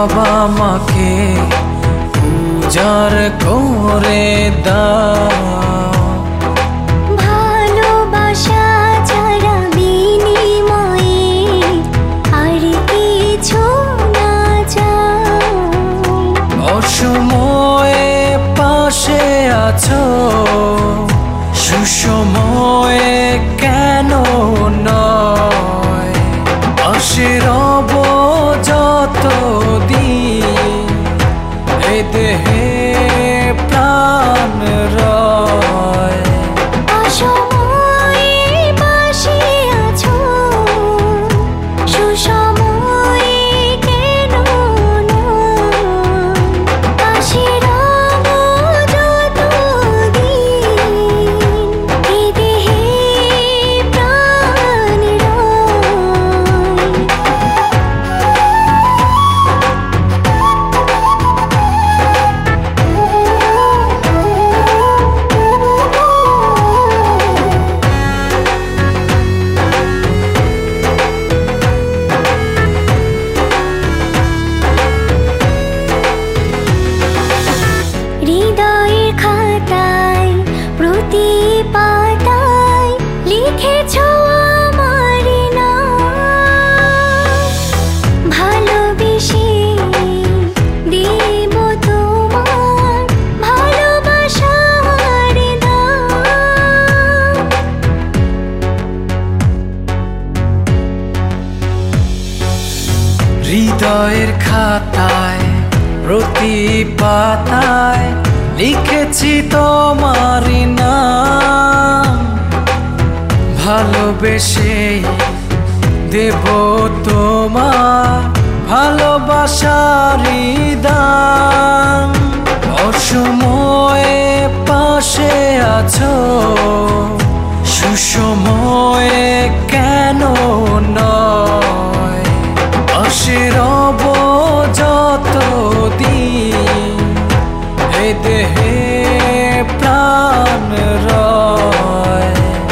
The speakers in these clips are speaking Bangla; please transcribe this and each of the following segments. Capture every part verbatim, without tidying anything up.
সব আমাকে উজাড় করে দাও। ভালোবাসা ছাড়া বিনিময়ে আর কিছু না চাও। অসময়ে পাশে আছো, সুসময়ে কেন নয়। পাশে রব যতদিন এ দেহে প্রাণ রয়। অসময়ে পাশে আছো, সুসময়ে কেন নয়। পাশে রব যতদিন এ দেহে প্রাণ হৃদয়ের খাতায় প্রতি পাতায় লিখেছ আমার নাম। ভালোবেসে দেব তোমার ভালোবাসার দাম। হৃদয়ের খাতায় প্রতি পাতায় লিখেছি তোমার নাম। ভালোবেসে দেব তোমার ভালোবাসার দাম। অসময়ে পাশে আছো, সুসময়ে কেন নয়। পাশে রব যতদিন এ দেহে প্রাণ রয়।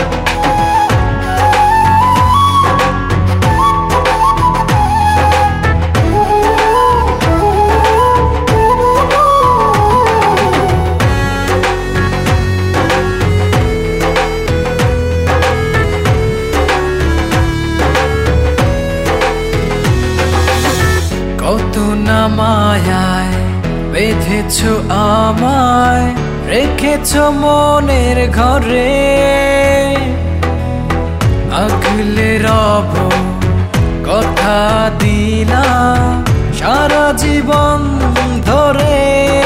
কত না মায়ায় বেঁধেছ আমায়, রেখেছ মনের ঘরে। আগলে রব কথা দিলাম সারা জীবন ধরে।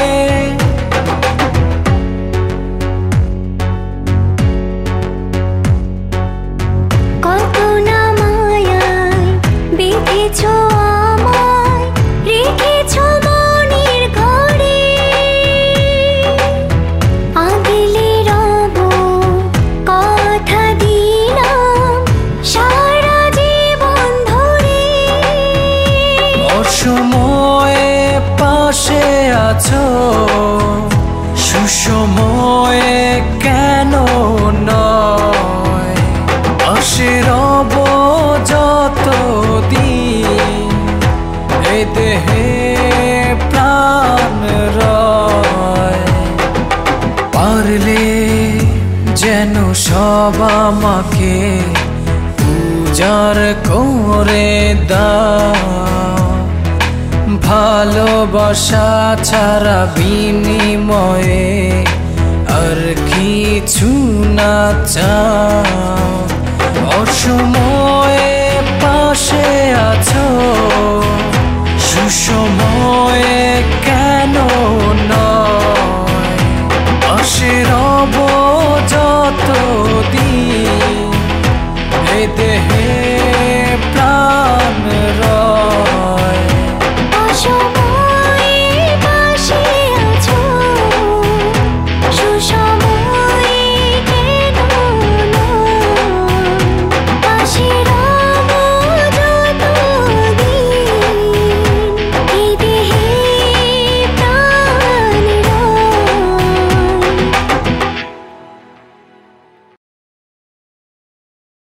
কত না মায়ায় বেঁধেছ আমায়, রেখেছ মনের ঘরে। আগলে রব কথা দিলাম সারা জীবন ধরে। অসময়ে পাশে আছো, সুসময়ে কেন নয়। পাশে রব যতদিন এ দেহে প্রাণ রয়। পারলে যেন সব আমাকে উজাড় করে দাও। ভালোবাসা ছাড়া বিনিময়ে আর কিছু না চাও। অসময়ে পাশে আছো, সুসময়ে কেন নয়। পাশে রব যতদিন এ দেহে